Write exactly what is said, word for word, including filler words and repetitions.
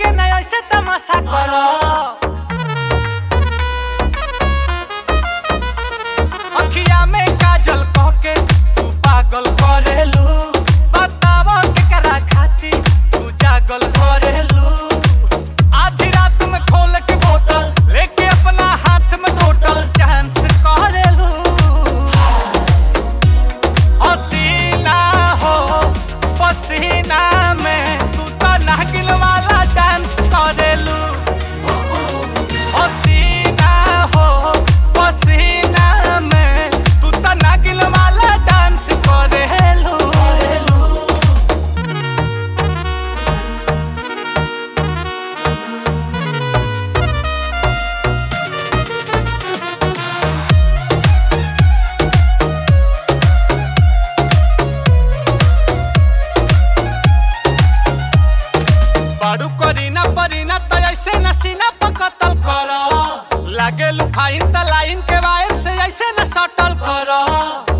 के न ऐसे तमाशा करो। अखिया में काजल कह के तू पागल करेलू, बतावा केकरा खातिर तू जागल करेलू। आधी रात में खोल के बोतल लेके अपना हाथ में टोटल चांस करेलू। हसीना हो पसीना में तू तो नागिन वाला डांस करेलू। हसीना हो पसीना में तू तो नागिन वाला डांस करेलू। बाड़ू करीना परीना तो ऐसे नसीना पकतल करो। लागे लुफाइन त लाइन के वायर से ऐसे न सटल करो।